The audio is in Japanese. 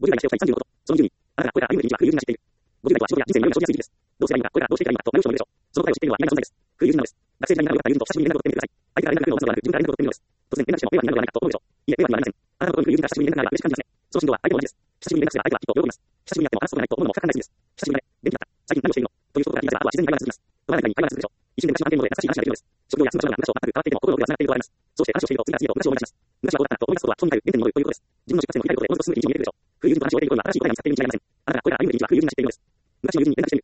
50代がしておきたい35こと。その20に、あなたがこれから歩む道は空有人が知っている。50代とは仕事や人生による生じやすい時期です。どうすればいいか、これからどうしていけばいいかと迷う人もいるでしょう。その答えを知っているのは意外な存在です。空有人なのです。学生時代に仲良かった友人と久しぶりに連絡を取ってみてください。相手から連絡が来るのを待つのではなく、自分から連絡を取ってみるのです。突然連絡しても迷惑になるのではないかと思うでしょう。いえ、迷惑にはなりません。あなたのことに空有人が久しぶりに連絡があれば嬉しく感じますね。その心情は相手も同じです。久しぶりに連絡すれば相手はきっと喜びます。久しぶりに会っても話すことがないと思うのも二日考えすぎです。久しぶりだね。元気だった。最近何をしているのという一言が聞いたら、あとは自然に会話が続きます。問わない間に会話が続くでしょう。一瞬で昔の関係ので優しい話ができるのです。職業や住む場所が話を全く変わっていても心の奥では繋がっているとあります。そうして話をしていると次から次へと昔を思い出します。昔はこうだったなと思い出すことはとにかく原点に戻るということです。自分の出発点を開くことでおのずと進む道に見えてくるでしょう。空有人と話を終えている頃には新しいことが見つかっている道になりません。あなたがこれから歩むべき道は空有人が知っているのです。昔の友人に連絡してみる。